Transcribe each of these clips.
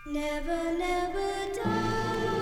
Never, never die.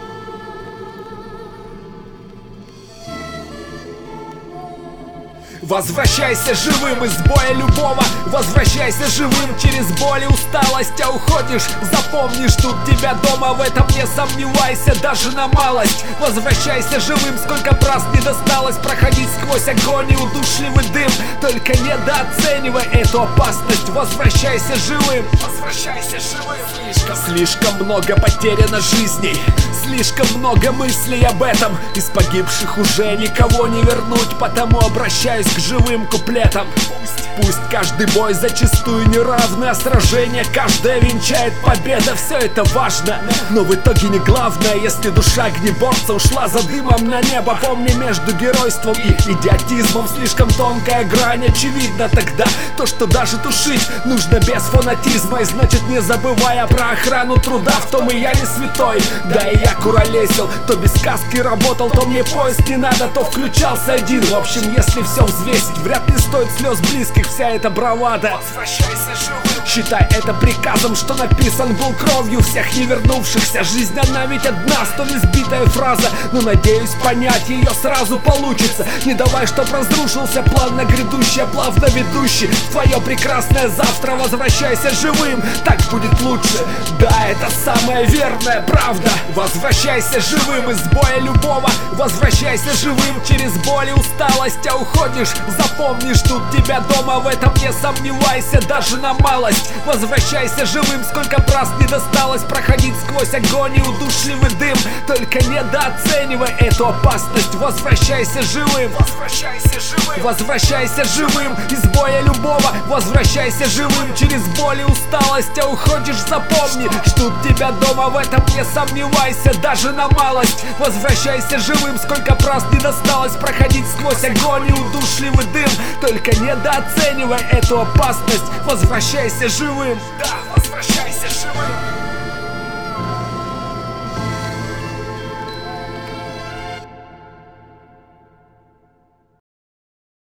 Возвращайся живым из боя любого. Возвращайся живым через боль и усталость. А уходишь, запомни, ждут тебя дома. В этом не сомневайся, даже на малость. Возвращайся живым, сколько раз не досталось проходить сквозь огонь и удушливый дым. Только недооценивай эту опасность. Возвращайся живым. Возвращайся живым. Слишком много потеряно жизней. Слишком много мыслей об этом. Из погибших уже никого не вернуть. Потому обращаюсь к живым куплетам. Пусть каждый бой зачастую неравный, а сражение каждое венчает победа. Все это важно, но в итоге не главное. Если душа огнеборца ушла за дымом на небо, помни, между геройством и идиотизмом слишком тонкая грань. Очевидно тогда то, что даже тушить нужно без фанатизма. И значит, не забывая про охрану труда, в том и я не святой. Да и я куролесил, то без каски работал, то мне поезд не надо, то включался один. В общем, если все взвесить, вряд ли стоит слез близких вся эта бравада. Возвращайся живым. Считай это приказом, что написан был кровью всех не вернувшихся. Жизнь она ведь одна, столь избитая фраза, но надеюсь, понять ее сразу получится. Не давай, чтоб разрушился план на грядущее, плавно ведущий в твое прекрасное завтра. Возвращайся живым, так будет лучше. Да, это самая верная правда. Возвращайся живым из боя любого. Возвращайся живым через боль и усталость. А уходишь, запомни, ждут тебя дома. В этом не сомневайся, даже на малость. Возвращайся живым, сколько раз не досталось проходить сквозь огонь и удушливый дым. Только недооценивай эту опасность. Возвращайся живым. Возвращайся живым. Возвращайся живым из боя любого. Возвращайся живым через боль и усталость. А уходишь, запомни, ждут тебя дома. В этом не сомневайся, даже на малость. Возвращайся живым, сколько раз не досталось проходить сквозь огонь и удушливый дым. Только недооценивай эту опасность. Возвращайся живым. Да.